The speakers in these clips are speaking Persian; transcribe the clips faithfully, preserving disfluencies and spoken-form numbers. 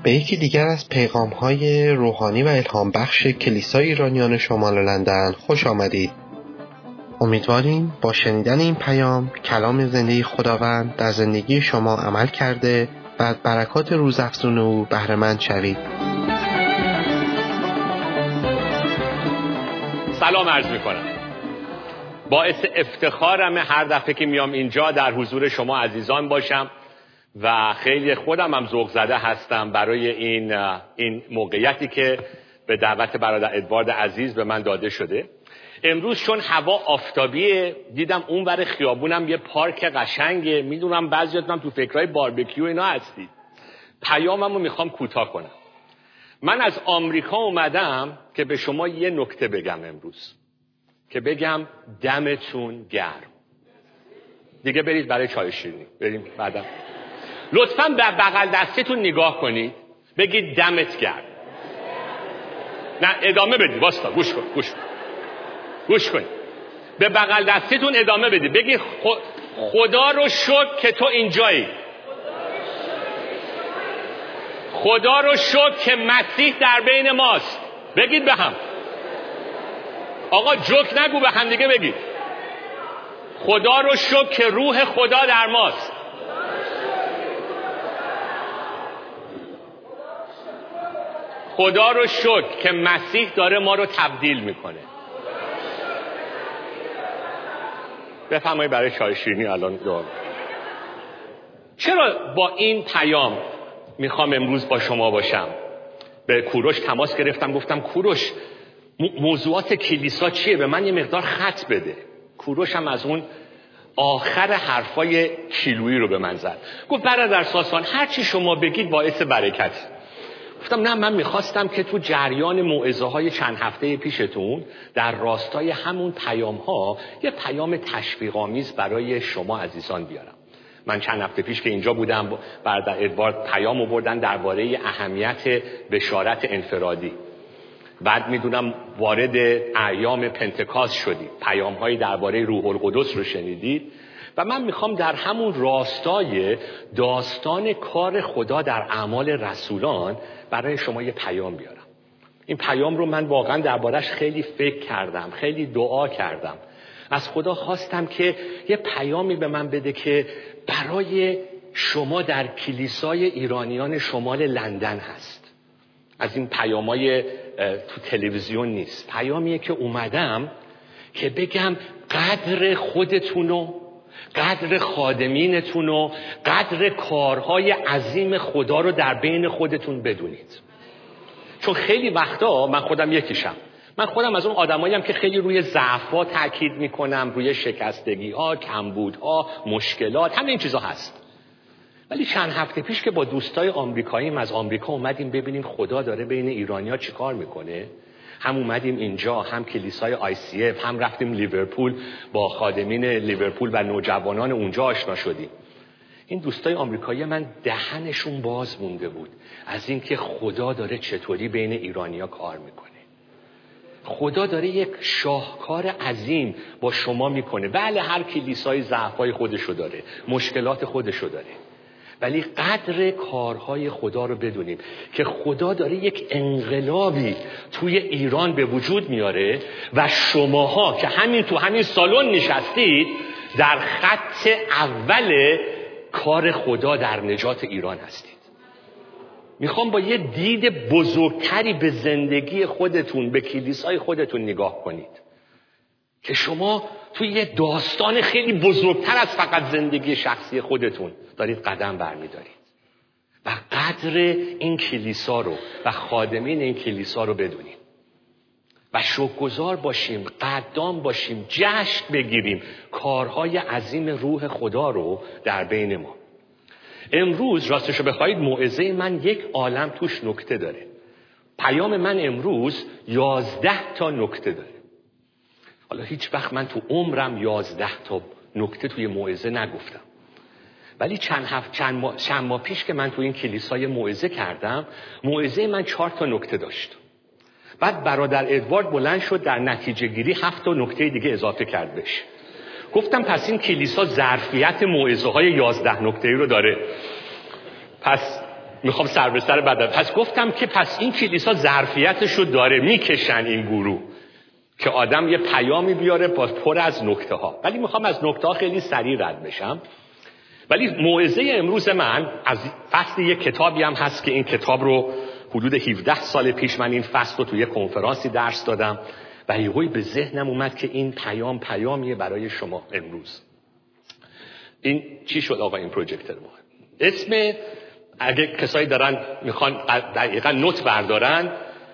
به یکی دیگر از پیغام‌های روحانی و الهام بخش کلیسای ایرانیان شمال لندن خوش آمدید. امیدواریم با شنیدن این پیام کلام زنده خداوند در زندگی شما عمل کرده و از برکات روزافزون او بهره مند شوید. سلام عرض می‌کنم. باعث افتخارم هر دفعه که میام اینجا در حضور شما عزیزان باشم و خیلی خودم هم ذوق زده هستم برای این این موقعیتی که به دعوت برادر ادوارد عزیز به من داده شده. امروز چون هوا آفتابیه دیدم اونور خیابونم یه پارک قشنگه. میدونم بعضیاتون تو فکرای باربیکیو اینا هستید. پیاممو میخوام کوتاه کنم. من از آمریکا اومدم که به شما یه نکته بگم امروز، که بگم دمتون گرم. دیگه برید برای چای شیرینی. بریم بعدا. لطفاً به بغل دستتون نگاه کنید، بگید دمت گرم. نه ادامه بدید. واستا گوش کن گوش کن گوش کن به بغل دستتون ادامه بدید، بگید خدا رو شکر که تو اینجایی. خدا رو شکر که مسیح در بین ماست. بگید به هم. آقا جوک نگو، به هم دیگه بگید. خدا رو شکر که روح خدا در ماست. خدا رو شکر که مسیح داره ما رو تبدیل میکنه. بفرمایید برای چای شیرینی الان دور. چرا با این پیام میخوام امروز با شما باشم؟ به کوروش تماس گرفتم، گفتم کوروش موضوعات کلیسا چیه؟ به من یه مقدار خط بده. کوروش هم از اون آخر حرفای کیلویی رو به من زد. گفت برادر ساسان هر چی شما بگید باعث برکت. گفتم نه، من میخواستم که تو جریان موعظه های چند هفته پیشتون در راستای همون پیام ها یه پیام تشویق‌آمیز برای شما عزیزان بیارم. من چند هفته پیش که اینجا بودم برادر ادوارد پیام آوردن درباره اهمیت بشارت انفرادی. بعد میدونم وارد ایام پنتکاست شدید، پیام های درباره روح القدس رو شنیدید و من میخوام در همون راستای داستان کار خدا در اعمال رسولان برای شما یه پیام بیارم. این پیام رو من واقعا دربارش خیلی فکر کردم، خیلی دعا کردم. از خدا خواستم که یه پیامی به من بده که برای شما در کلیسای ایرانیان شمال لندن هست. از این پیامای تو تلویزیون نیست. پیامیه که اومدم که بگم قدر خودتونو، قدر خادمینتونو، قدر کارهای عظیم خدا رو در بین خودتون بدونید. چون خیلی وقتا من خودم یکیشم. من خودم از اون آدماییم که خیلی روی ضعف‌ها تاکید میکنم، روی شکستگی‌ها، کمبودها، مشکلات، همه این چیزا هست. ولی چند هفته پیش که با دوستای آمریکاییم از آمریکا اومدیم ببینیم خدا داره بین ایرانی‌ها چیکار میکنه، هم اومدیم اینجا، هم کلیسای آی سی اف، هم رفتیم لیورپول با خادمین لیورپول و نوجوانان اونجا آشنا شدیم. این دوستای آمریکایی من دهنشون باز مونده بود از اینکه خدا داره چطوری بین ایرانی‌ها کار میکنه. خدا داره یک شاهکار عظیم با شما میکنه. بله هر کلیسای ضعف‌های خودشو داره، مشکلات خودشو داره، ولی قدر کارهای خدا رو بدونیم که خدا داره یک انقلابی توی ایران به وجود میاره و شماها که همین تو همین سالن نشستید در خط اول کار خدا در نجات ایران هستید. میخوام با یه دید بزرگتری به زندگی خودتون، به کلیسای خودتون نگاه کنید که شما توی یه داستان خیلی بزرگتر از فقط زندگی شخصی خودتون دارید قدم برمیدارید و قدر این کلیسا رو و خادمین این کلیسا رو بدونیم و شکرگزار باشیم، قدردان باشیم، جشن بگیریم کارهای عظیم روح خدا رو در بین ما. امروز راستشو بخواید موعظه من یک عالم توش نکته داره. پیام من امروز یازده تا نکته داره. حالا هیچ وقت من تو عمرم یازده تا نکته توی موعظه نگفتم، ولی چند هفت چند ماه, چند ماه پیش که من تو این کلیسای موعظه کردم، موعظه من چهار تا نکته داشت. بعد برادر ادوارد بلند شد در نتیجه گیری هفت تا نکته دیگه اضافه کرد بهش. گفتم پس این کلیسا ظرفیت موعظه های یازده نکته‌ای رو داره. پس میخوام سر به سر بدم. پس گفتم که پس این کلیسا ظرفیتشو داره، میکشن این گروه که آدم یه پیامی بیاره با پر از نکته ها. ولی میخوام از نکته ها خیلی سریع رد بشم. ولی موعظه امروز من از فصل یک کتابی هم هست که این کتاب رو حدود هفده سال پیش من این فصل رو توی یه کنفرانسی درس دادم و یهویی به ذهنم اومد که این پیام پیامیه برای شما امروز. این چی شد آقا این پروژکتور ما؟ اسم، اگه کسایی دارن میخوان دقیقا نوت بردارن،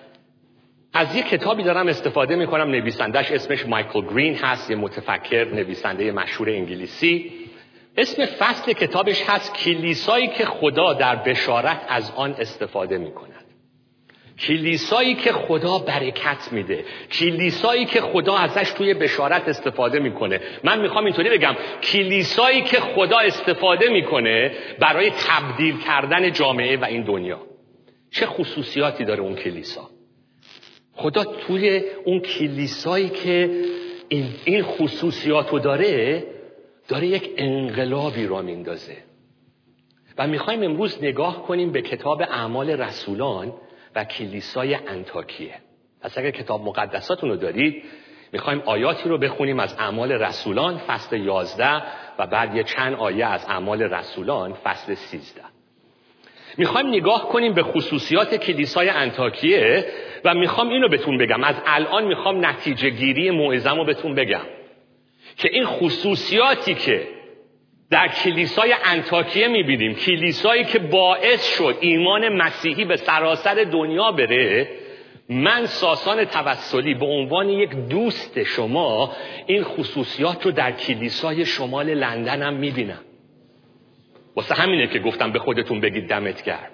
از یک کتابی دارم استفاده میکنم، نویسندش اسمش مایکل گرین هست، یه متفکر نویسنده مشهور انگلیسی. اسم فصل کتابش هست کلیسایی که خدا در بشارت از آن استفاده میکند. کلیسایی که خدا برکت میده، کلیسایی که خدا ازش توی بشارت استفاده میکنه. من میخوام اینطوری بگم، کلیسایی که خدا استفاده میکنه برای تبدیل کردن جامعه و این دنیا. چه خصوصیاتی داره اون کلیسا؟ خدا توی اون کلیسایی که این, این خصوصیاتو داره داره یک انقلابی را میندازه. و میخوایم امروز نگاه کنیم به کتاب اعمال رسولان و کلیسای انطاکیه. پس اگر کتاب مقدساتون رو دارید، میخوایم آیاتی رو بخونیم از اعمال رسولان فصل یازده و بعد یه چند آیه از اعمال رسولان فصل سیزده. میخوایم نگاه کنیم به خصوصیات کلیسای انطاکیه و میخوام اینو بهتون بگم. از الان میخوام نتیجه گیری موعظه‌مو رو بهتون بگم که این خصوصیاتی که در کلیسای انطاکیه میبینیم، کلیسایی که باعث شد ایمان مسیحی به سراسر دنیا بره، من ساسان توسلی به عنوان یک دوست شما این خصوصیات رو در کلیسای شمال لندنم میبینم. واسه همینه که گفتم به خودتون بگید دمت گرم.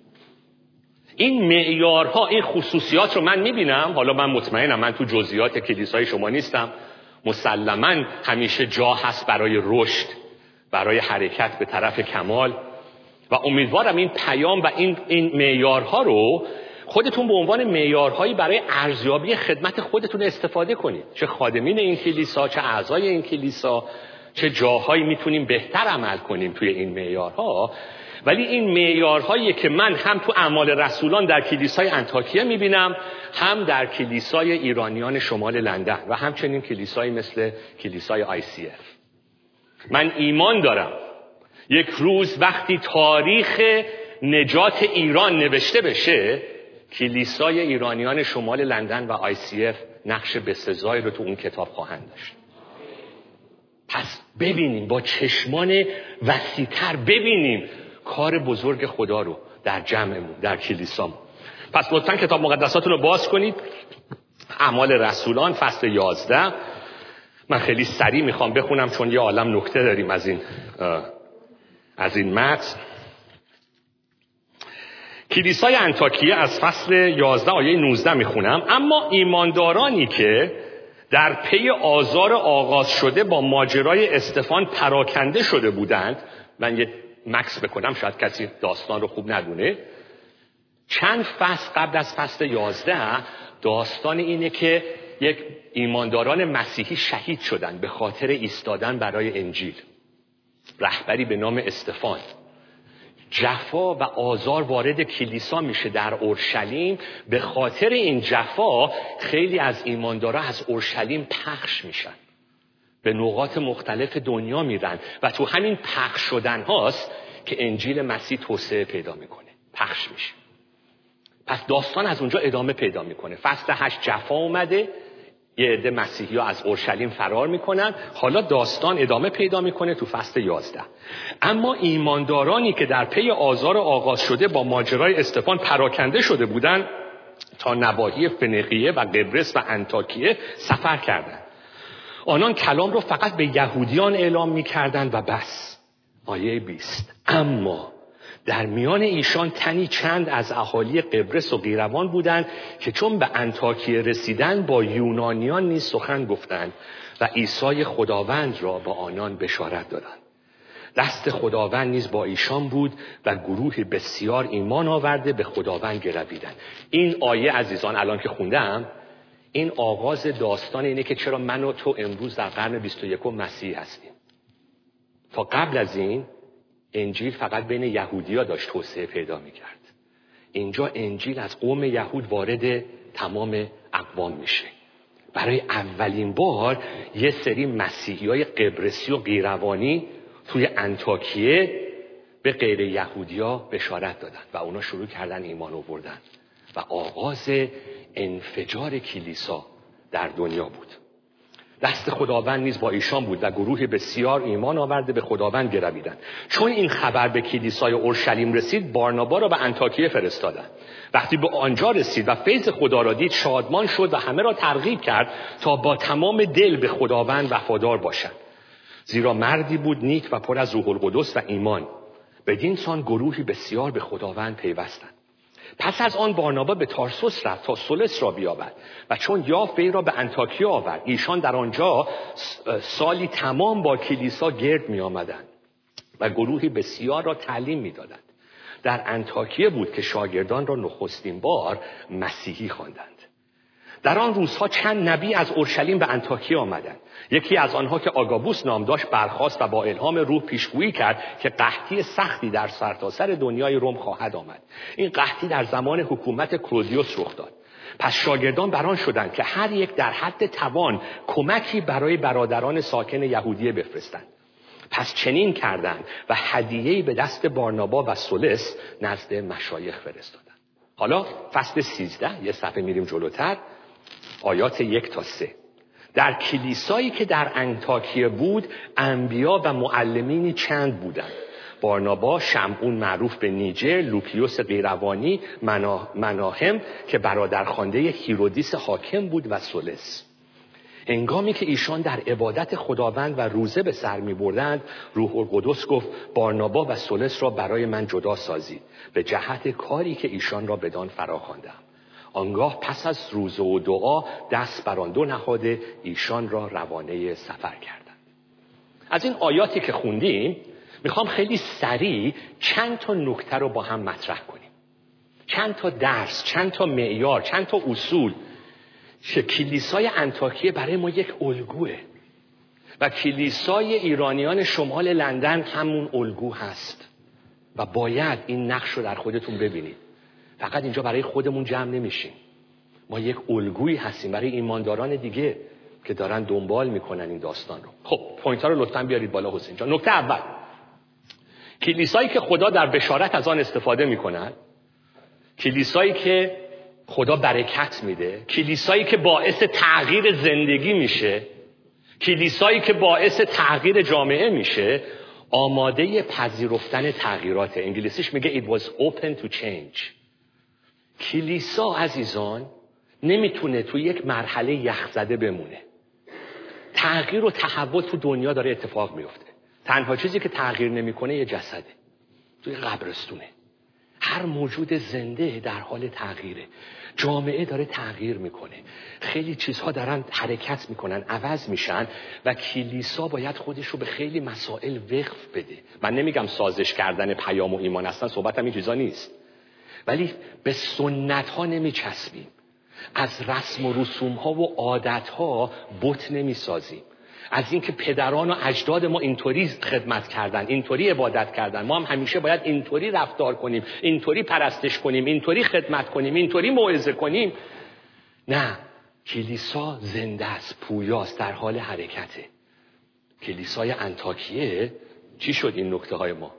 این معیارها، این خصوصیات رو من میبینم. حالا من مطمئنم من تو جزئیات کلیسای شما نیستم، مسلماً همیشه جا هست برای رشد، برای حرکت به طرف کمال و امیدوارم این پیام و این این معیارها رو خودتون به عنوان معیارهایی برای ارزیابی خدمت خودتون استفاده کنید. چه خادمین این کلیسا، چه اعضای این کلیسا، چه جاهایی میتونیم بهتر عمل کنیم توی این معیارها. ولی این معیارهایی که من هم تو اعمال رسولان در کلیسای انطاکیه میبینم، هم در کلیسای ایرانیان شمال لندن و همچنین کلیسایی مثل کلیسای آی سی اف. من ایمان دارم یک روز وقتی تاریخ نجات ایران نوشته بشه، کلیسای ایرانیان شمال لندن و آی سی اف نقش بسزایی رو تو اون کتاب خواهند داشت. پس ببینیم، با چشمان وسیع‌تر ببینیم کار بزرگ خدا رو در جمعمون، در کلیسامون. پس لطفاً کتاب مقدساتون رو باز کنید. اعمال رسولان فصل یازده. من خیلی سریع میخوام بخونم چون یه عالم نکته داریم از این از این متن. کلیسای انطاکیه از فصل یازده آیه نوزده میخونم. اما ایماندارانی که در پی آزار آغاز شده با ماجرای استفان پراکنده شده بودند، من یه مکس بکنم شاید کسی داستان رو خوب ندونه، چند فصل قبل از فصل یازده داستان اینه که یک ایمانداران مسیحی شهید شدن به خاطر ایستادن برای انجیل. رهبری به نام استفان. جفا و آزار وارد کلیسا میشه در اورشلیم. به خاطر این جفا خیلی از ایماندارا از اورشلیم پخش میشن، به نقاط مختلف دنیا میرن و تو همین پخش شدن هاست که انجیل مسیح توسعه پیدا میکنه، پخش میشه. پس داستان از اونجا ادامه پیدا میکنه. فصل هشت جفا اومده، یه عده مسیحی ها از اورشلیم فرار میکنن. حالا داستان ادامه پیدا میکنه تو فصل یازده. اما ایماندارانی که در پی آزار آغاز شده با ماجرای استفان پراکنده شده بودند تا نواحی فنیقیه و قبرس و انطاکیه سفر کردند. آنان کلام رو فقط به یهودیان اعلام میکردند و بس. آیه بیست. اما در میان ایشان تنی چند از اهالی قبرس و قیروان بودند که چون به انطاکیه رسیدن با یونانیان نیز سخن گفتند و عیسی خداوند را با آنان بشارت دادند. دست خداوند نیز با ایشان بود و گروه بسیار ایمان آورده به خداوند گرویدند. این آیه عزیزان الان که خوندم، این آغاز داستان اینه که چرا من و تو امروز در قرن بیست و یکم مسیحی هستیم. تا قبل از این انجیل فقط بین یهودی‌ها داشت توسعه پیدا می‌کرد. اینجا انجیل از قوم یهود وارد تمام اقوام میشه. برای اولین بار یه سری مسیحیای قبرسی و قیروانی توی انطاکیه به غیر یهودیا بشارت دادن و اونا شروع کردن ایمان آوردن و آغاز انفجار کلیسا در دنیا بود. دست خداوند نیز با ایشان بود و گروه بسیار ایمان آورده به خداوند گرویدند. چون این خبر به کلیسای اورشلیم رسید، بارنابا را به انطاکیه فرستادند. وقتی به آنجا رسید و فیض خدا را دید، شادمان شد و همه را ترغیب کرد تا با تمام دل به خداوند وفادار باشند. زیرا مردی بود نیک و پر از روح القدس و ایمان. بدین سان گروهی بسیار به خداوند پیوستند. پس از آن بارنابا به تارسوس رفت تا سولس را بیابد و چون یافت وی را به انطاکیه آورد. ایشان در آنجا سالی تمام با کلیسا گرد می آمدند و گروهی بسیار را تعلیم می دادند. در انطاکیه بود که شاگردان را نخستین بار مسیحی خواندند. در آن روزها چند نبی از اورشلیم به انطاکیه آمدند. یکی از آنها که آگابوس نام داشت برخاست و با الهام روح پیشگویی کرد که قحطی سختی در سرتاسر دنیای روم خواهد آمد. این قحطی در زمان حکومت کلودیوس رخ داد. پس شاگردان بران شدند که هر یک در حد توان کمکی برای برادران ساکن یهودیه بفرستند. پس چنین کردند و هدیه‌ای به دست بارنابا و سولس نزد مشایخ فرستادند. حالا فصل سیزده، یه صفحه میریم جلوتر، آیات یک تا سه. در کلیسایی که در انطاکیه بود انبیا و معلمینی چند بودند: بارنابا، شمعون معروف به نیجر، لوکیوس قیروانی، مناهم که برادرخوانده هیرودیس حاکم بود و سولس. هنگامی که ایشان در عبادت خداوند و روزه به سر می بردند، روح القدس گفت بارنابا و سولس را برای من جدا سازید به جهت کاری که ایشان را بدان فراخواندم. آنگاه پس از روزه و دعا دست بر آن دو نهاده ایشان را روانه سفر کردند. از این آیاتی که خوندیم میخوام خیلی سریع چند تا نکته رو با هم مطرح کنیم. چند تا درس، چند تا معیار، چند تا اصول که کلیسای انطاکیه برای ما یک الگوه و کلیسای ایرانیان شمال لندن همون الگو هست و باید این نقش رو در خودتون ببینید. فقط اینجا برای خودمون جمع نمیشیم. ما یک الگویی هستیم برای ایمانداران دیگه که دارن دنبال میکنن این داستان رو. خب پوینت ها رو لطفاً بیارید بالا حسین جان. نکته اول، کلیسایی که خدا در بشارت از آن استفاده میکنن، کلیسایی که خدا برکت میده، کلیسایی که باعث تغییر زندگی میشه، کلیسایی که باعث تغییر جامعه میشه، آماده پذیرفتن تغییرات. انگلیسیش میگه it was open to change. کلیسا عزیزان نمیتونه تو یک مرحله یخزده بمونه. تغییر و تحول تو دنیا داره اتفاق میفته. تنها چیزی که تغییر نمیکنه یه جسده توی قبرستونه. هر موجود زنده در حال تغییره. جامعه داره تغییر میکنه. خیلی چیزها دارن حرکت میکنن، عوض میشن و کلیسا باید خودش رو به خیلی مسائل وقف بده. من نمیگم سازش کردن پیام و ایمان، اصلا صحبتم این چیزا نیست. ولی به سنت ها نمیچسبیم. از رسم و رسوم ها و عادت ها بت نمیسازیم. از اینکه پدران و اجداد ما اینطوری خدمت کردن، اینطوری عبادت کردن، ما هم همیشه باید اینطوری رفتار کنیم، اینطوری پرستش کنیم، اینطوری خدمت کنیم، اینطوری موعظه کنیم. نه، کلیسا زنده است، پویاست، در حال حرکته. کلیسای انطاکیه چی شد این نکته های ما؟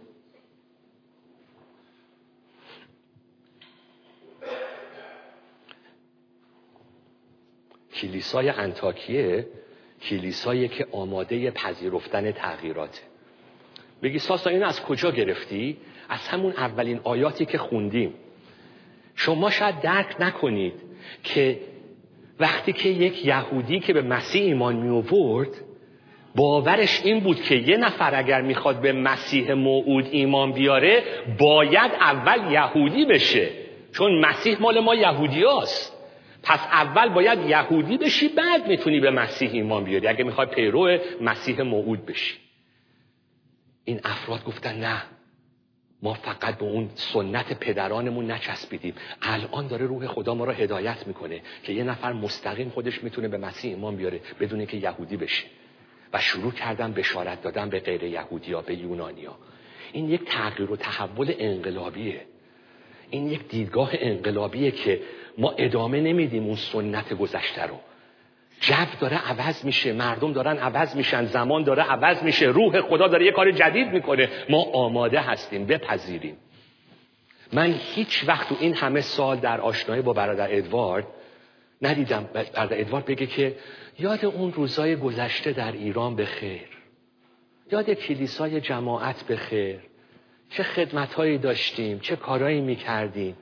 کلیسای انطاکیه کلیسایی که آماده پذیرفتن تغییراته. بگی ساسا این از کجا گرفتی؟ از همون اولین آیاتی که خوندیم. شما شاید درک نکنید که وقتی که یک یهودی که به مسیح ایمان می آورد باورش این بود که یه نفر اگر میخواد به مسیح موعود ایمان بیاره باید اول یهودی بشه، چون مسیح مال ما یهودی هست. پس اول باید یهودی بشی، بعد میتونی به مسیح ایمان بیاری اگه میخوای پیرو مسیح موعود بشی. این افراد گفتن نه، ما فقط به اون سنت پدرانمون نچسبیدیم. الان داره روح خدا ما رو هدایت میکنه که یه نفر مستقیم خودش میتونه به مسیح ایمان بیاره بدون اینکه یهودی بشه. و شروع کردن بشارت دادن به غیر یهودیا، به یونانیا. این یک تغییر و تحول انقلابیه. این یک دیدگاه انقلابیه که ما ادامه نمیدیم اون سنت گذشته رو. جو داره عوض میشه، مردم دارن عوض میشن، زمان داره عوض میشه، روح خدا داره یه کار جدید میکنه. ما آماده هستیم بپذیریم. من هیچ وقت تو این همه سال در آشنایی با برادر ادوارد ندیدم برادر ادوارد بگه که یاد اون روزای گذشته در ایران بخیر، یاد کلیسای جماعت بخیر، چه خدمت‌هایی داشتیم، چه کارهایی میکردیم،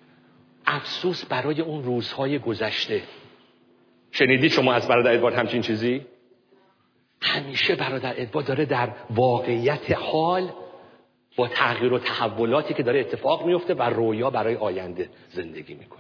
افسوس برای اون روزهای گذشته. شنیدید شما از برادر ادوارد همچین چیزی؟ همیشه برادر ادوارد داره در واقعیت حال با تغییر و تحولاتی که داره اتفاق میفته و رویا برای آینده زندگی میکنه.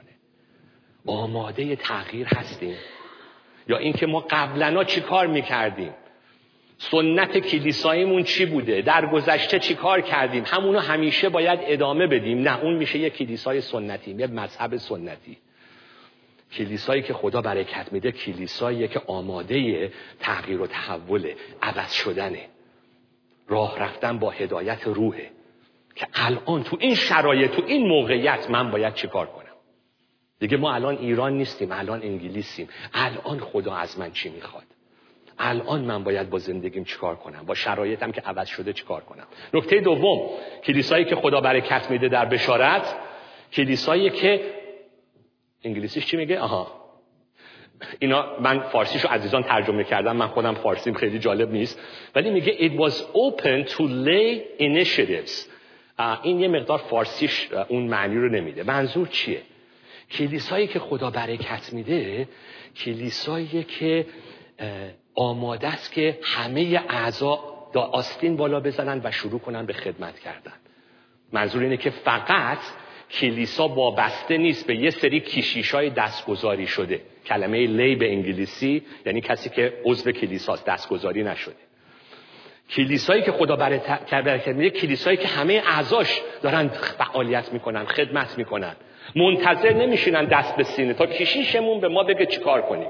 آماده تغییر هستیم یا اینکه ما قبلا چی کار میکردیم؟ سنت کلیساییمون چی بوده؟ در گذشته چی کار کردیم؟ همونو همیشه باید ادامه بدیم؟ نه، اون میشه یک کلیسای سنتی، یک مذهب سنتی. کلیسایی که خدا برکت میده کلیساییه که آماده تغییر و تحول، عوض شدنه، راه رفتن با هدایت روحه که الان تو این شرایط، تو این موقعیت من باید چی کار کنم؟ دیگه ما الان ایران نیستیم، الان انگلیسیم. الان خدا از من چی میخواد؟ الان من باید با زندگیم چیکار کنم؟ با شرایطم که عوض شده چیکار کنم؟ نکته دوم، کلیسایی که خدا برکت میده در بشارت، کلیسایی که انگلیسیش چی میگه؟ آها، اینا من فارسیشو عزیزان ترجمه کردم، من خودم فارسیم خیلی جالب نیست، ولی میگه it was open to lay initiatives. این یه مقدار فارسیش اون معنی رو نمیده. منظور چیه؟ کلیسایی که خدا برکت میده کلیسایی که آماده است که همه اعضا دا آستین بالا بزنن و شروع کنن به خدمت کردن. منظور اینه که فقط کلیسا وابسته نیست به یه سری کشیشای دستگذاری شده. کلمه لی به انگلیسی یعنی کسی که عضو کلیساست، دستگذاری نشده. کلیسایی که خدا برکت میده کلیسایی که همه اعضاش دارن فعالیت میکنن، خدمت میکنن، منتظر نمیشینن دست به سینه تا کشیشمون به ما بگه چیکار کنیم،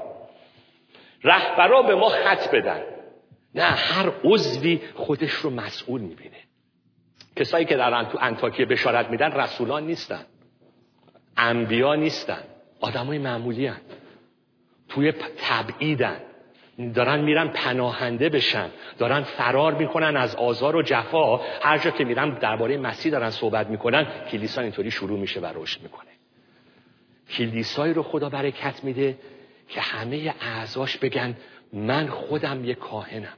رهبرا به ما خط بدن. نه، هر عضوی خودش رو مسئول میبینه. کسایی که دارن تو انطاکیه بشارت میدن رسولان نیستن، انبیا نیستن، آدمای معمولی هن. توی تبعیدن، دارن میرن پناهنده بشن، دارن فرار میکنن از آزار و جفا. هر جا که میرن درباره مسیح دارن صحبت میکنن، کلیسا اینطوری شروع میشه و رشد میکنه. کلیسایی رو خدا برکت میده که همه اعضاش بگن من خودم یک کاهنم،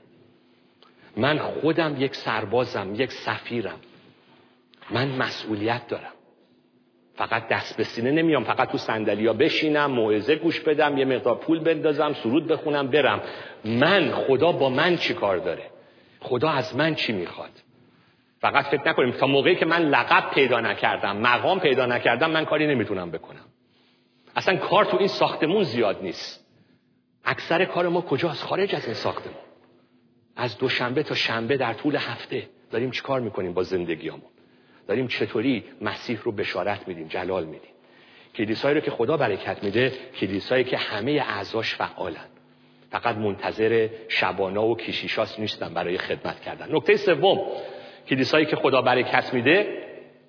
من خودم یک سربازم، یک سفیرم، من مسئولیت دارم. فقط دست به سینه نمیام، فقط تو صندلی‌ها بشینم، موعظه گوش بدم، یه مقدار پول بندازم، سرود بخونم برم. من خدا با من چی کار داره؟ خدا از من چی میخواد؟ فقط فکر نکنیم تا موقعی که من لقب پیدا نکردم، مقام پیدا نکردم، من کاری نمیتونم بکنم. اصلا کار تو این ساختمون زیاد نیست. اکثر کار ما کجاست؟ خارج از این ساختمون. از دوشنبه تا شنبه در طول هفته داریم چی کار میکنیم با زندگیامون؟ داریم چطوری مسیح رو بشارت میدیم، جلال میدیم. کلیسایی رو که خدا برکت میده کلیسایی که همه اعضاش فعالن، فقط منتظر شبانا و کشیشاس نیستن برای خدمت کردن. نکته سوم، کلیسایی که خدا برکت میده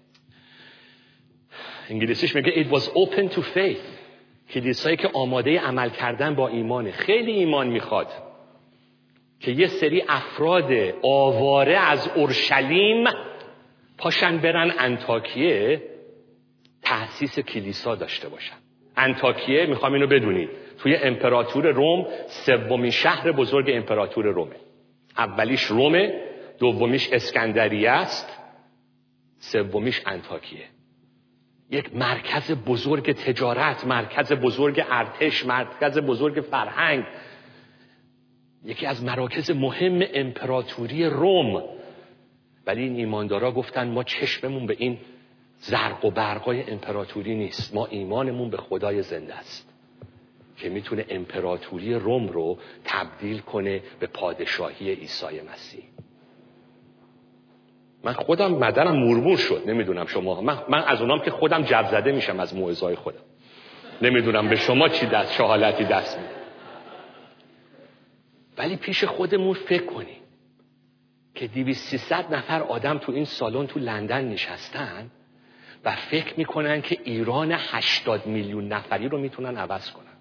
انگلیسیش میگه it was open to faith. کلیسایی که آماده عمل کردن با ایمانه. خیلی ایمان میخواد که یه سری افراد آواره از اورشلیم پاشن برن انطاکیه تأسیس کلیسا داشته باشن. انطاکیه میخوام اینو بدونید توی امپراتور روم سومین شهر بزرگ امپراتور رومه. اولیش رومه، دومیش اسکندریه است، سومیش انطاکیه. یک مرکز بزرگ تجارت، مرکز بزرگ ارتش، مرکز بزرگ فرهنگ، یکی از مراکز مهم امپراتوری روم. ولی این ایماندارا گفتن ما چشممون به این زرق و برقای امپراتوری نیست، ما ایمانمون به خدای زنده است که میتونه امپراتوری روم رو تبدیل کنه به پادشاهی عیسی مسیح. من خودم مدرم مورمور شد، نمیدونم شما. من, من از اونام که خودم جب زده میشم از موعظه‌های خودم. نمیدونم به شما چی دست چه حالتی دست میده. ولی پیش خودمون فکر کنیم که دویست سیصد نفر آدم تو این سالن تو لندن نشستن و فکر میکنن که ایران هشتاد میلیون نفری رو میتونن عوض کنن.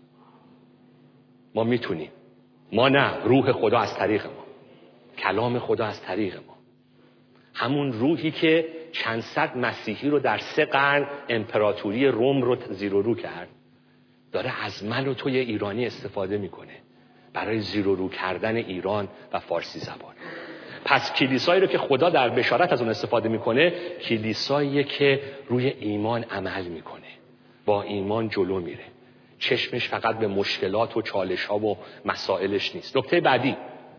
ما میتونیم. ما نه، روح خدا از طریق ما، کلام خدا از طریق ما، همون روحی که چند صد مسیحی رو در سه قرن امپراتوری روم رو زیر و رو کرد، داره از من و توی ایرانی استفاده میکنه برای زیر و رو کردن ایران و فارسی زبان. پس کلیسایی رو که خدا در بشارت از اون استفاده میکنه، کلیساییه که روی ایمان عمل میکنه، با ایمان جلو میره، چشمش فقط به مشکلات و چالش ها و مسائلش نیست. نکته بعدی،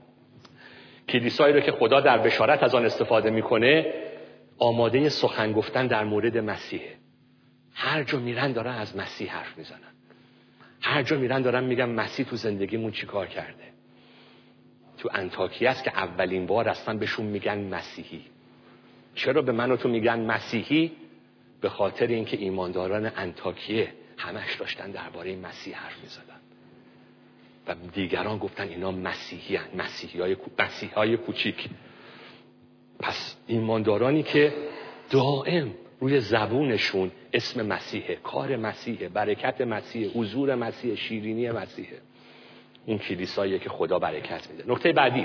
کلیسایی رو که خدا در بشارت از آن استفاده میکنه، آماده سخن گفتن در مورد مسیحه. هر جا میرن دارن از مسیح حرف میزنن، هر جا میرن دارن میگن مسیح تو زندگیمون چی کار کرده. تو انطاکیه است که اولین بار اصلا بهشون میگن مسیحی. چرا به من و تو میگن مسیحی؟ به خاطر اینکه ایمانداران انطاکیه همش داشتن درباره مسیح حرف میزدن و دیگران گفتن اینا مسیحی هن. مسیحی های مسیحی های کوچیک. پس ایماندارانی که دائم روی زبونشون اسم مسیحه، کار مسیحه، برکت مسیحه، حضور مسیحه، شیرینی مسیحه، این کلیساییه که خدا برکت میده. نکته بعدی،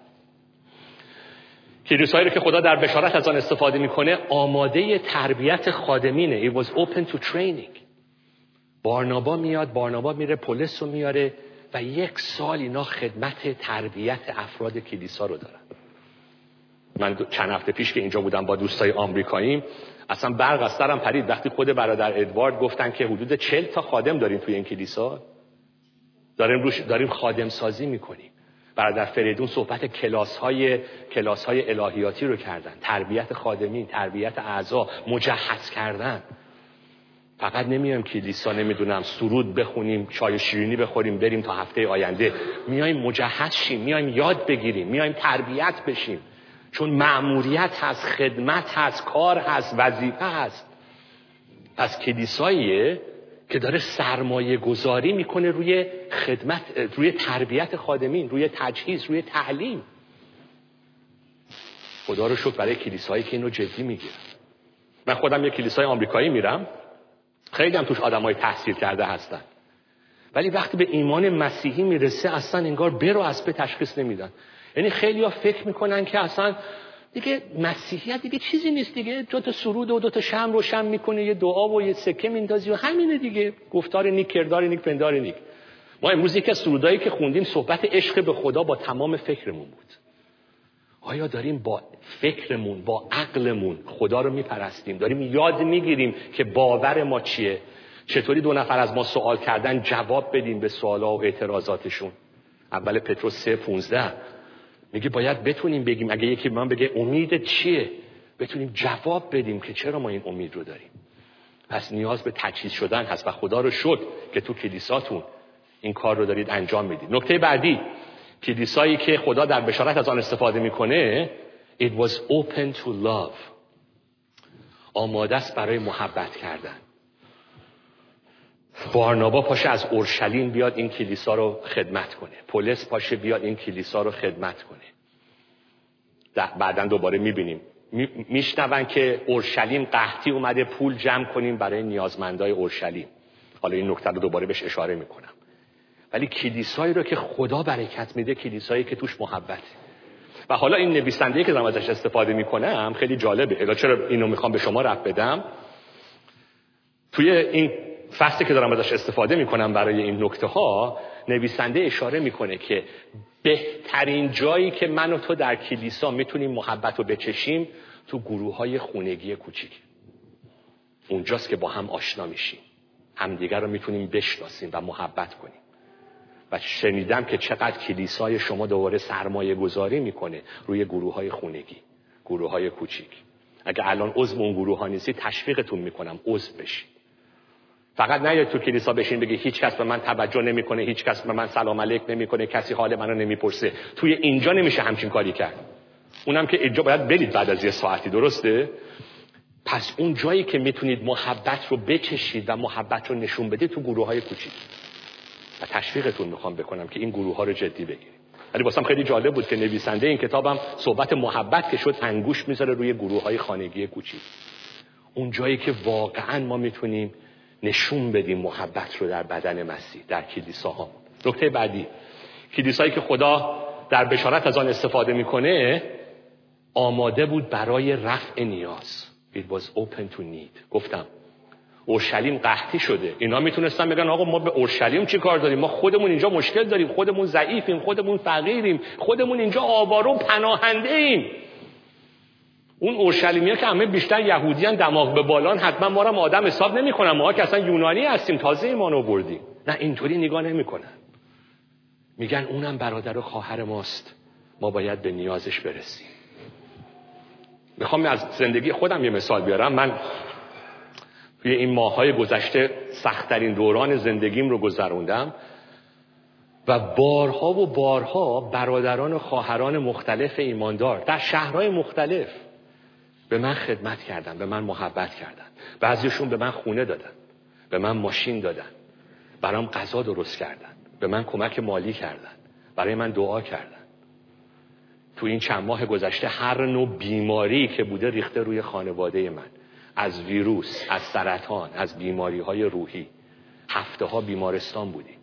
کلیسایی رو که خدا در بشارت از آن استفاده میکنه، آماده تربیت خادمینه. It was open to training. بارنابا میاد، بارنابا میره پولس رو میاره و یک سال اینا خدمت تربیت افراد کلیسا رو دارن. من چند هفته پیش که اینجا بودم با دوستای آمریکاییم، اصلا برق از سرم پرید وقتی خود برادر ادوارد گفتن که حدود چهل تا خادم داریم توی این کلیسا، داریم روش داریم خادم سازی میکنیم. برادر فریدون صحبت کلاس های کلاس های الهیاتی رو کردن، تربیت خادمین، تربیت اعضا، مجهز کردن. فقط نمیایم کلیسا نمیدونم سرود بخونیم، چای شیرینی بخوریم، بریم تا هفته آینده. میایم مجهز شیم، میایم یاد بگیریم، میایم تربیت بشیم، چون مأموریت هست، خدمت هست، کار هست، وظیفه هست. پس کلیساییه که داره سرمایه گذاری میکنه روی خدمت، روی تربیت خادمین، روی تجهیز، روی تعلیم. خدا رو شکر برای کلیسایی که اینو جدی میگیره. من خودم یه کلیسای آمریکایی میرم، خیلی هم توش آدمای تحصیل کرده هستن، ولی وقتی به ایمان مسیحی میرسه اصلا انگار برو از به تشخیص نمیدن. یعنی خیلی‌ها فکر میکنن که اصلا دیگه مسیحیت دیگه چیزی نیست، دیگه دو تا سرود و دو تا شمع روشن میکنه، یه دعا و یه سکه میندازی و همینه دیگه، گفتار نیک، کردار نیک، پندار نیک. ما امروز یک از سرودایی که خوندیم صحبت عشق به خدا با تمام فکرمون بود. آیا داریم با فکرمون، با عقلمون خدا رو میپرستیم؟ داریم یاد میگیریم که باور ما چیه؟ چطوری دو نفر از ما سوال کردن جواب بدیم به سوالا و اعتراضاتشون؟ اول پتروس سه پونزده میگه باید بتونیم بگیم، اگه یکی به من بگه امید چیه، بتونیم جواب بدیم که چرا ما این امید رو داریم. پس نیاز به تجهیز شدن هست و خدا رو شکر که تو کلیساتون این کار رو دارید انجام میدید. نکته بعدی، کلیسایی که خدا در بشارت از آن استفاده میکنه، it was open to love. آماده است برای محبت کردن. بارنابا پاشه از اورشلیم بیاد این کلیسا رو خدمت کنه، پولس پاشه بیاد این کلیسا رو خدمت کنه. بعدن دوباره میبینیم میشنون که اورشلیم قحطی اومده، پول جمع کنیم برای نیازمندای اورشلیم. حالا این نکته رو دوباره بهش اشاره میکنم. ولی کلیسایی رو که خدا برکت میده، کلیسایی که توش محبته. و حالا این نویسنده‌ای که دارم ازش استفاده میکنم خیلی جالبه. الا چرا اینو میخوام به شما ربط بدم؟ توی این فصلی که دارم ازش استفاده میکنم برای این نکته ها، نویسنده اشاره میکنه که بهترین جایی که من و تو در کلیسا میتونیم محبت رو بچشیم تو گروه های خونگی کوچیک. اونجاست که با هم آشنا میشیم، همدیگر رو میتونیم بشناسیم و محبت کنیم. و شنیدم که چقدر کلیسای شما دوباره سرمایه گذاری میکنه روی گروه های خونگی، گروه های کوچیک. اگه الان عضو اون گروه ها نیستی، تشویقتون میکنم عضو بشید. فقط نیاید تو کلیسا بشین بگی هیچ کس به من توجه نمیکنه، هیچ کس به من سلام علیک نمیکنه، کسی حال منو نمیپرسه. توی اینجا نمیشه همچین کاری کرد. اونم که اینجا باید برید بعد از یه ساعتی، درسته؟ پس اون جایی که میتونید محبت رو بچشید و محبت رو نشون بدید تو گروه های کوچیک. و تشویقتون میخوام بکنم که این گروه ها رو جدی بگیرید. ولی واسم خیلی جالب بود که نویسنده این کتابم صحبت محبت که شد انگوش میذاره روی گروه‌های خانگی کوچیک. اون جایی که واقعا ما میتونیم نشون بدیم محبت رو در بدن مسیح، در کلیساها. نکته بعدی، کلیسایی که خدا در بشارت از آن استفاده میکنه آماده بود برای رفع نیاز. It was open to need. گفتم اورشلیم قحطی شده. اینا میتونستن بگن آقا ما به اورشلیم چی کار داریم؟ ما خودمون اینجا مشکل داریم، خودمون ضعیفیم، خودمون فقیریم، خودمون اینجا آواره و پناهنده ایم. اون اورشلیمی‌ها که همه بیشتر یهودیان، دماغ به بالان، حتما ما را آدم حساب نمی‌کنن. ما که اصلا یونانی هستیم، تازه ایمان آوردیم. نه، اینطوری نگاه نمی‌کنن. میگن اونم برادر و خواهر ماست، ما باید به نیازش برسیم. میخوام از زندگی خودم یه مثال بیارم. من توی این ماه‌های گذشته سخت‌ترین دوران زندگیم رو گذروندم و بارها و بارها برادران و خواهران مختلف ایماندار در شهرهای مختلف به من خدمت کردن، به من محبت کردن. بعضیشون به من خونه دادن، به من ماشین دادن، برام غذا درست کردن، به من کمک مالی کردن، برای من دعا کردن. تو این چند ماه گذشته هر نوع بیماری که بوده ریخته روی خانواده من، از ویروس، از سرطان، از بیماری‌های روحی. هفته ها بیمارستان بودیم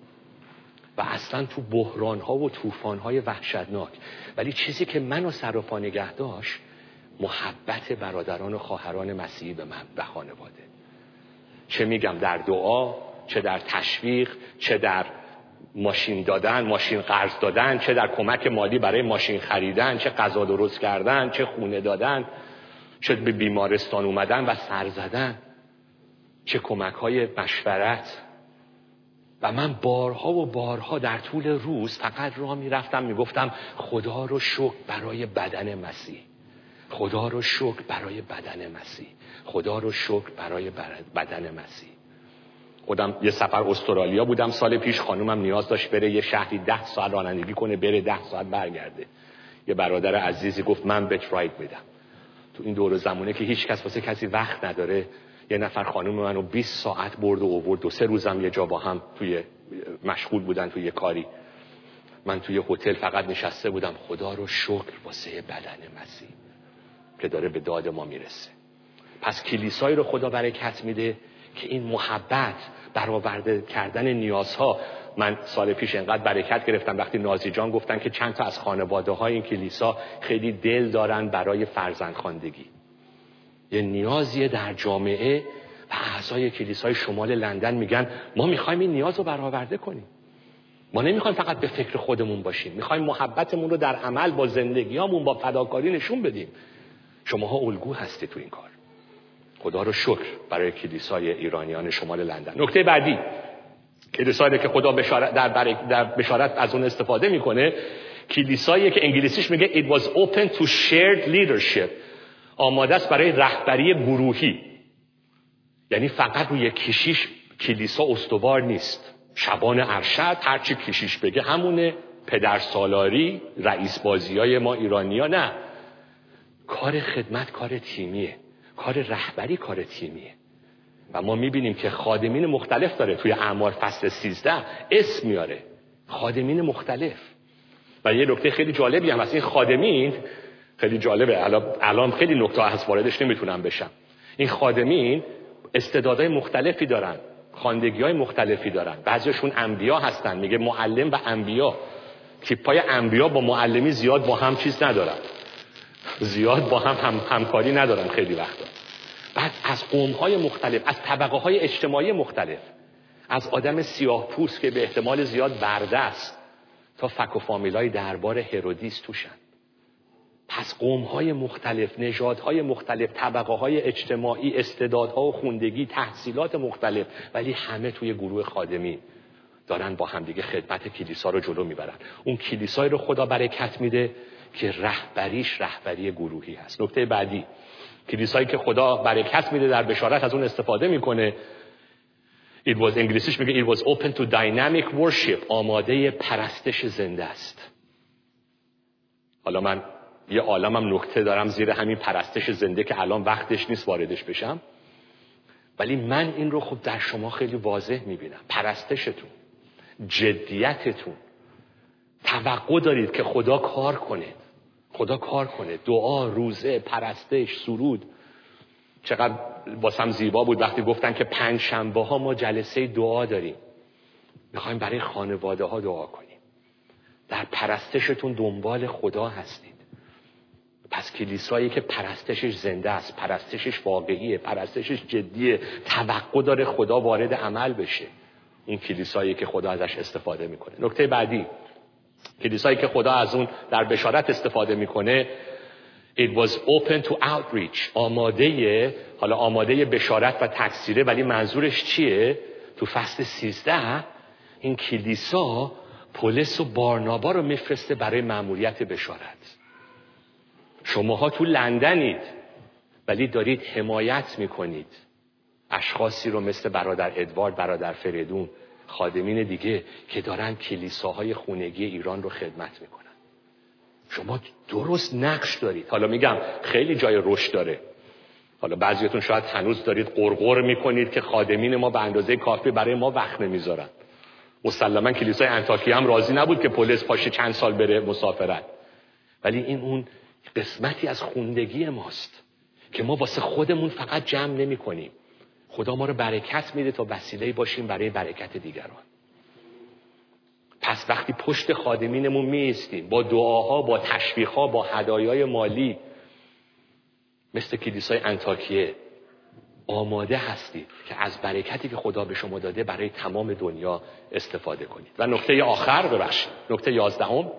و اصلا تو بحران‌ها و طوفان‌های وحشتناک. ولی چیزی که منو سر و پا نگه داشت محبت برادران و خواهران مسیحی به من، به خانواده. چه میگم در دعا، چه در تشویق، چه در ماشین دادن، ماشین قرض دادن، چه در کمک مالی برای ماشین خریدن، چه غذا درست کردن، چه خونه دادن، چه به بیمارستان اومدن و سر زدن، چه کمک‌های مشورت. و من بارها و بارها در طول روز فقط راه میرفتم میگفتم خدا رو شکر برای بدن مسیح، خدا رو شکر برای بدن مسیح، خدا رو شکر برای بدن مسیح. خودم یه سفر استرالیا بودم سال پیش، خانومم نیاز داشت بره یه شهری ده ساعت رانندگی کنه، بره ده ساعت برگرده. یه برادر عزیزی گفت من بهت رایت بدم. تو این دور زمونه که هیچ کس واسه کسی وقت نداره، یه نفر خانم منو بیست ساعت برد و آورد. دو سه روزم یه جا با هم توی مشغول بودن توی کاری. من توی هتل فقط نشسته بودم خدا رو شکر واسه بدن مسیح که داره به داد ما میرسه. پس کلیسایی رو خدا برکت میده که این محبت، برآورده کردن نیازها. من سال پیش انقدر برکت گرفتم وقتی نازی جان گفتن که چند تا از خانواده های این کلیسا خیلی دل دارن برای فرزندخواندگی. یه نیازیه در جامعه و اعضای کلیسای شمال لندن میگن ما میخوایم این نیاز رو برآورده کنیم. ما نمیخوایم فقط به فکر خودمون باشیم، میخوایم محبتمون رو در عمل با زندگیامون، با فداکاری نشون بدیم. شماها الگو هستی تو این کار. خدا رو شکر برای کلیسای ایرانیان شمال لندن. نکته بعدی، کلیسایی که خدا بشارت در, در بشارت از اون استفاده میکنه، کلیسایی که انگلیسیش میگه it was open to shared leadership. آماده است برای رهبری گروهی. یعنی فقط روی کشیش کلیسا استوار نیست. شبان ارشد هرچی کشیش بگه همونه، پدر سالاری، رئیس بازیای ما ایرانیا. نه، کار خدمت کار تیمیه، کار رهبری کار تیمیه. و ما میبینیم که خادمین مختلف داره. توی اعمال فصل سیزده اسم میاره خادمین مختلف. و یه نکته خیلی جالبی هم هست، این خادمین خیلی جالبه، الان خیلی نکته هست واردش نمیتونم بشم. این خادمین استعدادهای مختلفی دارن، خواندگی‌های مختلفی دارن. بعضیشون انبیا هستن، میگه معلم و انبیا. تیپای انبیا با معلمی زیاد با هم چیز ندارن، زیاد با هم, هم همکاری ندارن خیلی وقتا. بعد از قوم‌های مختلف، از طبقه‌های اجتماعی مختلف، از آدم سیاه پوست که به احتمال زیاد برده است تا فک و فامیلای دربار هرودیس توشن. پس قوم‌های مختلف، نژادهای مختلف، طبقه‌های اجتماعی، استعدادها و خوندگی، تحصیلات مختلف، ولی همه توی گروه خادمی دارن با همدیگه خدمت کلیسا رو جلو میبرن. اون کلیسایی رو خدا برکت میده که رهبریش رهبری گروهی هست. نکته بعدی، کلیسایی که خدا برکت میده در بشارت از اون استفاده میکنه. It was انگلیسیش میگه it was open to dynamic worship. آماده پرستش زنده است. حالا من یه عالمم نکته دارم زیر همین پرستش زنده که الان وقتش نیست واردش بشم، ولی من این رو خب در شما خیلی واضح میبینم. پرستشتون، جدیتتون، توقع دارید که خدا کار کنه. خدا کار کنه. دعا، روزه، پرستش، سرود. چقدر واسم زیبا بود وقتی گفتن که پنج شنبه ها ما جلسه دعا داریم. میخوایم برای خانواده ها دعا کنیم. در پرستشتون دنبال خدا هستید. پس کلیسایی که پرستشش زنده است، پرستشش واقعیه، پرستشش جدیه، توقع داره خدا وارد عمل بشه. اون کلیسایی که خدا ازش استفاده میکنه. نکته بعدی، کلیسایی که خدا از اون در بشارت استفاده میکنه، it was open to outreach. آماده، حالا آماده بشارت و تکثیره، ولی منظورش چیه؟ تو فصل سیزده این کلیسا پولس و بارنابا رو میفرسته برای مأموریت بشارت. شماها تو لندنید ولی دارید حمایت میکنید اشخاصی رو مثل برادر ادوارد، برادر فریدون، خادمین دیگه که دارن کلیساهای خونگی ایران رو خدمت میکنن. شما درست نقش دارید. حالا میگم خیلی جای رشد داره. حالا بعضیاتون شاید هنوز دارید قرقر میکنید که خادمین ما به اندازه کافی برای ما وقت نمیذارن. مسلما کلیسای انطاکیه هم راضی نبود که پولس پاشه چند سال بره مسافرت. ولی این اون قسمتی از خوندگی ماست که ما واسه خودمون فقط جمع نمی کنیم. خدا ما رو برکت میده تا وسیله باشیم برای برکت دیگران. پس وقتی پشت خادمینمون می ایستیم با دعاها، با تشویقها، با هدایای مالی، مثل کلیسای انطاکیه آماده هستید که از برکتی که خدا به شما داده برای تمام دنیا استفاده کنید. و نکته آخر، ببخشید، نکته یازدهم،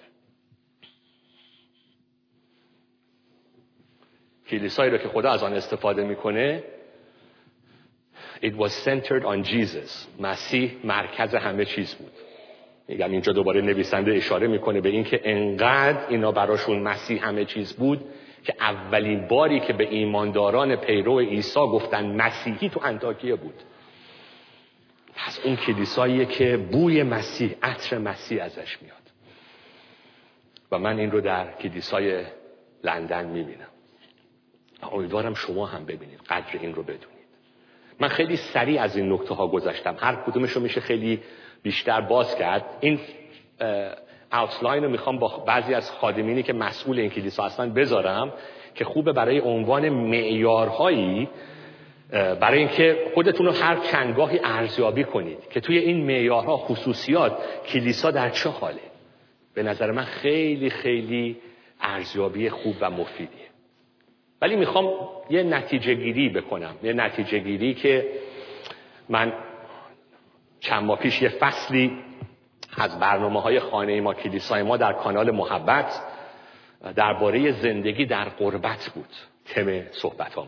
کلیسایی رو که خدا از آن استفاده میکنه، it was centered on Jesus. مسیح مرکز همه چیز بود. میگم اینجا دوباره نویسنده اشاره میکنه به این که انقدر اینا براشون مسیح همه چیز بود که اولین باری که به ایمانداران پیرو عیسی گفتن مسیحی تو انطاکیه بود. پس اون کلیساییه که بوی مسیح، عطر مسیح ازش میاد. و من این رو در کلیسای لندن میبینم. امیدوارم شما هم ببینید، قدر این رو بدونید. من خیلی سریع از این نکته ها گذشتم. هر کدومش رو میشه خیلی بیشتر باز کرد. این اوتلاین رو میخوام با بعضی از خادمینی که مسئول این کلیسا هستن بذارم که خوبه برای عنوان معیارهایی، برای اینکه خودتون رو هر چندگاهی ارزیابی کنید که توی این معیارها، خصوصیات، کلیسا در چه حاله. به نظر من خیلی خیلی ارزیابی خوب و مفیدیه. ولی میخوام یه نتیجه گیری بکنم، یه نتیجه گیری که من چند ماه پیش یه فصلی از برنامه‌های خانه ما، کلیسای ما در کانال محبت درباره زندگی در غربت بود تم صحبتام.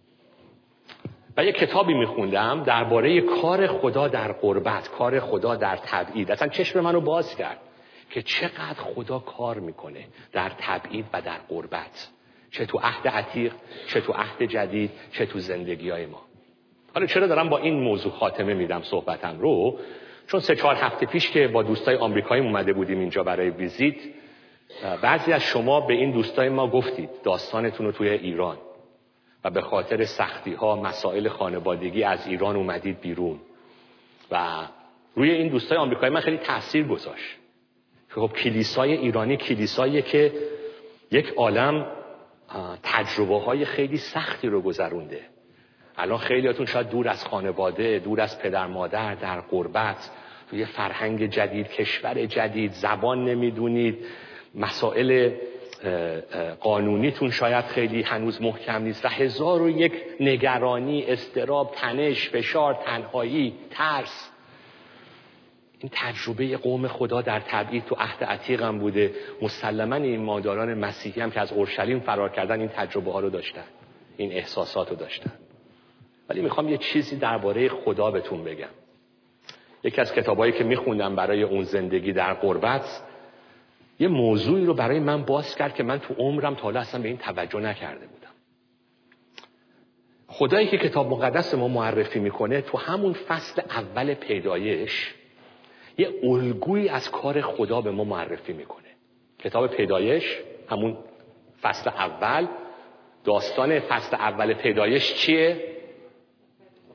و یه کتابی میخوندم درباره کار خدا در غربت، کار خدا در تبعید. اصلا چشم منو باز کرد که چقدر خدا کار میکنه در تبعید و در غربت، چه تو عهد عتیق، چه تو عهد جدید، چه تو زندگی‌های ما. حالا چرا دارم با این موضوع خاتمه میدم صحبتم رو؟ چون سه چهار هفته پیش که با دوستای آمریکایی اومده بودیم اینجا برای ویزیت، بعضی از شما به این دوستای ما گفتید داستانتون رو توی ایران و به خاطر سختی‌ها، مسائل خانوادگی از ایران اومدید بیرون. و روی این دوستای آمریکایی من خیلی تأثیر گذاشت. خب کلیسای ایرانی کلیساییه که یک عالم تجربه های خیلی سختی رو گذرونده. الان خیلیاتون شاید دور از خانواده، دور از پدر مادر، در غربت، توی فرهنگ جدید، کشور جدید، زبان نمیدونید، مسائل قانونیتون شاید خیلی هنوز محکم نیست و هزار و یک نگرانی، اضطراب، تنش، فشار، تنهایی، ترس. این تجربه قوم خدا در تبعید تو عهد عتیق هم بوده. مسلماً این مادران مسیحی هم که از اورشلیم فرار کردن این تجربه ها رو داشتن، این احساسات رو داشتن. ولی میخوام یه چیزی درباره خدا بهتون بگم. یکی از کتابایی که میخوندم برای اون زندگی در غربت یه موضوعی رو برای من باز کرد که من تو عمرم تا حالا اصلا به این توجه نکرده بودم. خدایی که کتاب مقدس ما معرفی میکنه تو همون فصل اول پیدایش یه الگویی از کار خدا به ما معرفی میکنه. کتاب پیدایش همون فصل اول، داستان فصل اول پیدایش چیه؟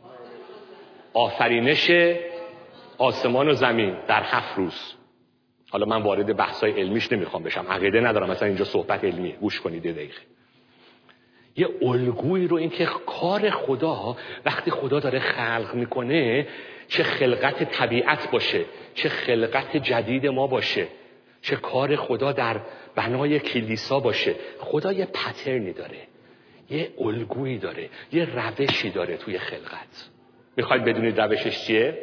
آفرینش آسمان و زمین در هفت روز. حالا من وارد بحث‌های علمیش نمیخوام بشم، عقیده ندارم مثلا اینجا صحبت علمیه، گوش کنید یه دقیقه. یه الگویی رو، این که کار خدا وقتی خدا داره خلق میکنه، چه خلقت طبیعت باشه، چه خلقت جدید ما باشه، چه کار خدا در بنای کلیسا باشه، خدا یه پترنی داره، یه الگویی داره، یه روشی داره توی خلقت. میخواید بدونید روشش چیه؟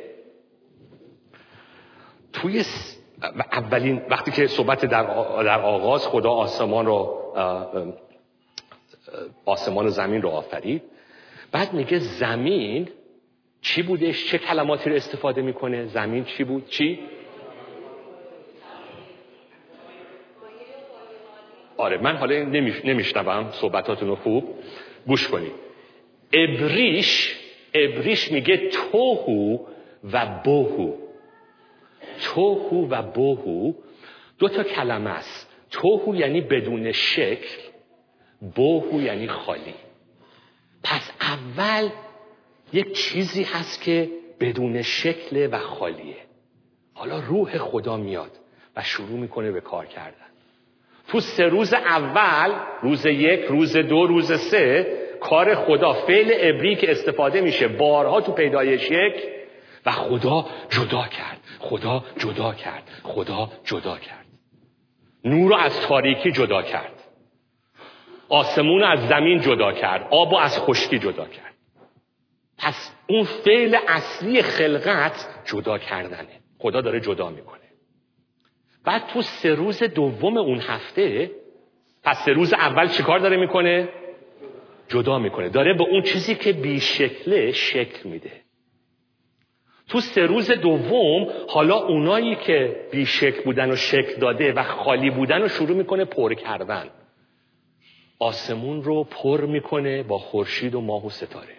توی اولین وقتی که صحبت در در آغاز خدا آسمان رو آسمان و زمین رو آفرید، بعد میگه زمین چی بودش؟ چه کلماتی رو استفاده میکنه؟ زمین چی بود؟ چی؟ آره من حالا نمیشنوم صحبتاتون رو، خوب گوش کنید. عبریش عبریش میگه توهو و بوهو. توهو و بوهو دو تا کلمه است. توهو یعنی بدون شکل، بوهو یعنی خالی. پس اول یک چیزی هست که بدون شکل و خالیه. حالا روح خدا میاد و شروع میکنه به کار کردن. تو سه روز اول، روز یک، روز دو، روز سه، کار خدا، فعل عبری که استفاده میشه بارها تو پیدایش یک، و خدا جدا کرد، خدا جدا کرد، خدا جدا کرد. نور رو از تاریکی جدا کرد، آسمون از زمین جدا کرد، آب از خشکی جدا کرد. پس اون فعل اصلی خلقت جدا کردنه. خدا داره جدا میکنه. بعد تو سه روز دوم اون هفته، پس سه روز اول چیکار داره میکنه؟ جدا میکنه. داره به اون چیزی که بی شکله شکل میده. تو سه روز دوم حالا اونایی که بی شکل بودن و شکل داده و خالی بودن رو شروع میکنه پر کردن. آسمون رو پر میکنه با خورشید و ماه و ستاره.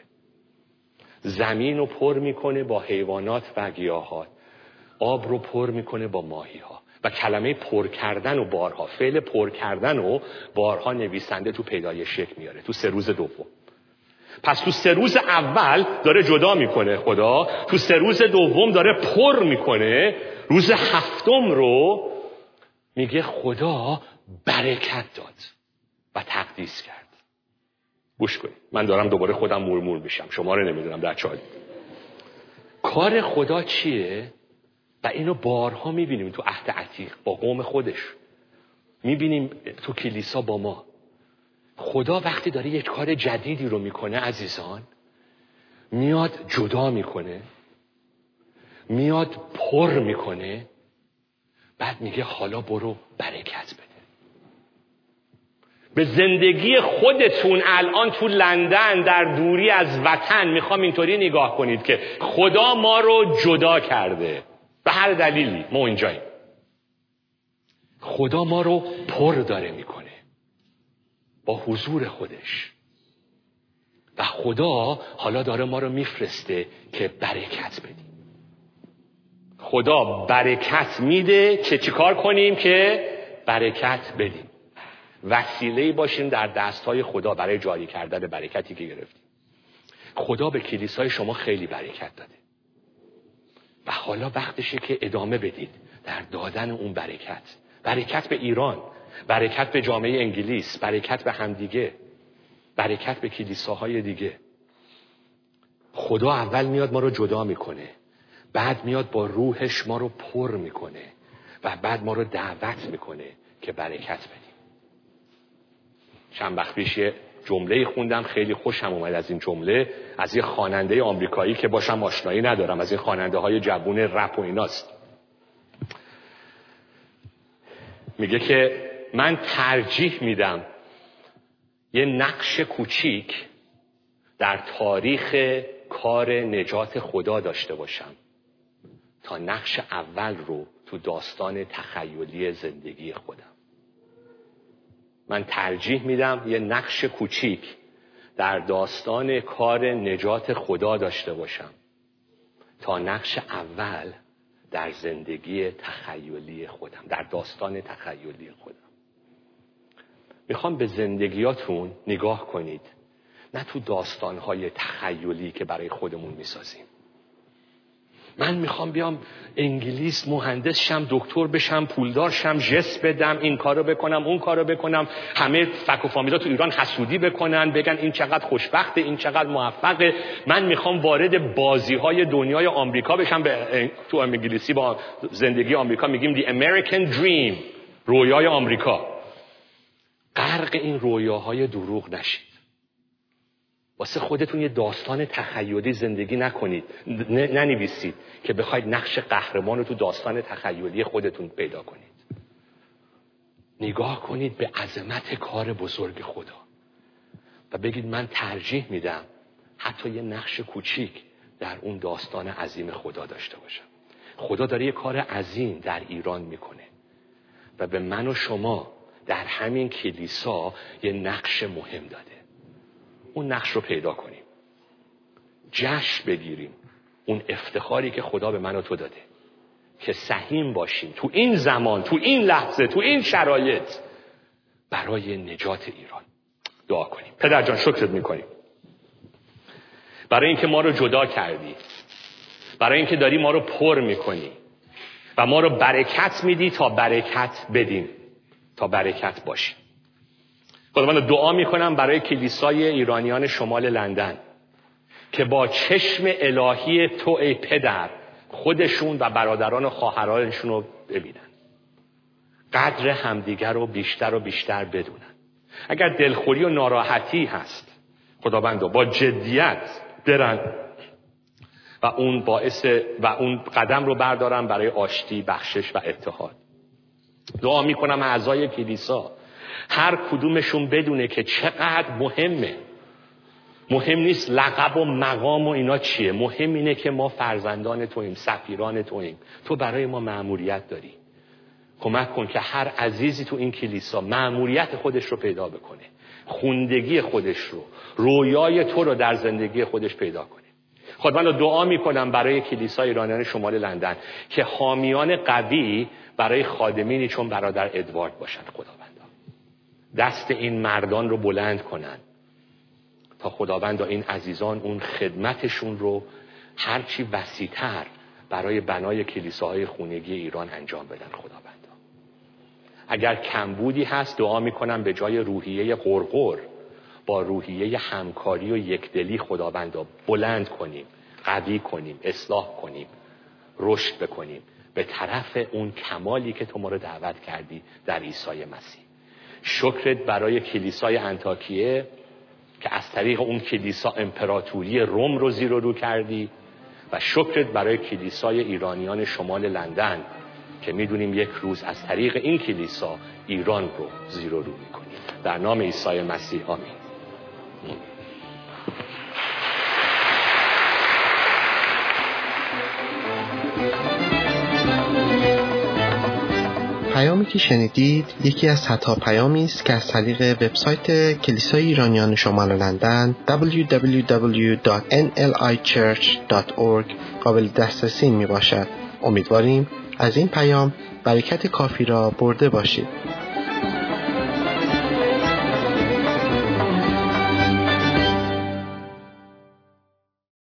زمین رو پر میکنه با حیوانات و گیاهات. آب رو پر میکنه با ماهی ها. و کلمه پر کردن و بارها، فعل پر کردن و بارها نویسنده تو پیدایش یک میاره تو سه روز دوم. پس تو سه روز اول داره جدا میکنه خدا، تو سه روز دوم داره پر میکنه، روز هفتم رو میگه خدا برکت داد و تقدیس کرد. گوش کنید، من دارم دوباره خودم مورمور میشم، شما رو نمیدونم در چال. کار خدا چیه؟ و اینو بارها میبینیم تو عهد عتیق با قوم خودش، میبینیم تو کلیسا با ما. خدا وقتی داره یک کار جدیدی رو میکنه عزیزان، میاد جدا میکنه، میاد پر میکنه، بعد میگه حالا برو برکت بده. به زندگی خودتون الان تو لندن در دوری از وطن میخوام اینطوری نگاه کنید که خدا ما رو جدا کرده. به هر دلیلی ما اینجاییم. خدا ما رو پر داره میکنه با حضور خودش. و خدا حالا داره ما رو میفرسته که برکت بدیم. خدا برکت میده که چیکار کنیم؟ که برکت بدیم. وسیله‌ای باشیم در دستهای خدا برای جاری کردن برکتی که گرفتیم. خدا به کلیسای شما خیلی برکت داده و حالا وقتشه که ادامه بدید در دادن اون برکت. برکت به ایران، برکت به جامعه انگلیس، برکت به همدیگه، برکت به کلیساهای دیگه. خدا اول میاد ما رو جدا میکنه، بعد میاد با روحش ما رو پر میکنه و بعد ما رو دعوت میکنه که برکت بدیم. چند وقت پیش یه جمله خوندم، خیلی خوشم اومد از این جمله، از یه خواننده آمریکایی که باشم آشنایی ندارم، از این خواننده های جوون رپ و ایناست. میگه که من ترجیح میدم یه نقش کوچیک در تاریخ کار نجات خدا داشته باشم تا نقش اول رو تو داستان تخیلی زندگی خودم. من ترجیح میدم یه نقش کوچیک در داستان کار نجات خدا داشته باشم تا نقش اول در زندگی تخیلی خودم، در داستان تخیلی خودم. میخوام به زندگیاتون نگاه کنید، نه تو داستانهای تخیلی که برای خودمون میسازیم. من میخوام بیام انگلیس مهندس شم، دکتر بشم، پولدار شم، ژست بدم، این کارو بکنم، اون کارو بکنم، همه فک و فامیلا تو ایران حسودی بکنن، بگن این چقدر خوشبخته، این چقدر موفقه. من میخوام وارد بازی‌های دنیای آمریکا بشم. به تو انگلیسی با زندگی آمریکا میگیم the American dream، رویای آمریکا. غرق این رویاهای دروغ نشید. واسه خودتون یه داستان تخیلی زندگی نکنید، ننویسید که بخواید نقش قهرمان رو تو داستان تخیلی خودتون پیدا کنید. نگاه کنید به عظمت کار بزرگ خدا و بگید من ترجیح میدم حتی یه نقش کوچیک در اون داستان عظیم خدا داشته باشم. خدا داره یه کار عظیم در ایران میکنه و به من و شما در همین کلیسا یه نقش مهم داده. اون نقش رو پیدا کنیم، جشن بگیریم اون افتخاری که خدا به من و تو داده، که سهیم باشیم تو این زمان، تو این لحظه، تو این شرایط برای نجات ایران. دعا کنیم. پدر جان شکرت میکنیم برای اینکه ما رو جدا کردی، برای اینکه داری ما رو پر میکنی و ما رو برکت میدی تا برکت بدیم، تا برکت باشیم. خدا من دعا میکنم برای کلیسای ایرانیان شمال لندن که با چشم الهی تو ای پدر خودشون و برادران و خواهرانشون رو ببینن، قدر همدیگر رو بیشتر و بیشتر بدونن. اگر دلخوری و ناراحتی هست خداوندو با جدیت برن و اون باعث و اون قدم رو بردارن برای آشتی، بخشش و اتحاد. دعا میکنم اعضای کلیسا هر کدومشون بدونه که چقدر مهمه. مهم نیست لقب و مقام و اینا چیه، مهم اینه که ما فرزندان توییم، سفیران توییم. تو برای ما مأموریت داری. کمک کن که هر عزیزی تو این کلیسا مأموریت خودش رو پیدا بکنه، خوندگی خودش رو، رویای تو رو در زندگی خودش پیدا کنه. خدا من دعا میکنم برای کلیسای ایرانیان شمال لندن که حامیان قوی برای خادمینی چون برادر ادوارد باشن. خداوندا دست این مردان رو بلند کنن تا خداوندا این عزیزان اون خدمتشون رو هرچی وسیع‌تر برای بنای کلیساهای خونگی ایران انجام بدن. خداوندا اگر کمبودی هست دعا میکنم به جای روحیه غرغر با روحیه همکاری و یکدلی خداوندا بلند کنیم، قوی کنیم، اصلاح کنیم، رشد بکنیم به طرف اون کمالی که تو ما رو دعوت کردی در عیسی مسیح. شکرت برای کلیسای انطاکیه که از طریق اون کلیسا امپراتوری روم رو زیر و رو کردی و شکرت برای کلیسای ایرانیان شمال لندن که میدونیم یک روز از طریق این کلیسا ایران رو زیر و رو میکنیم. در نام عیسی مسیح آمین. پیامی که شنیدید یکی از صدها پیامی است که از طریق وبسایت کلیسای ایرانیان شمال لندن دبلیو دبلیو دبلیو دات ان ال آی چرچ دات اورگ قابل دسترسی می باشد. امیدواریم از این پیام برکت کافی را برده باشید.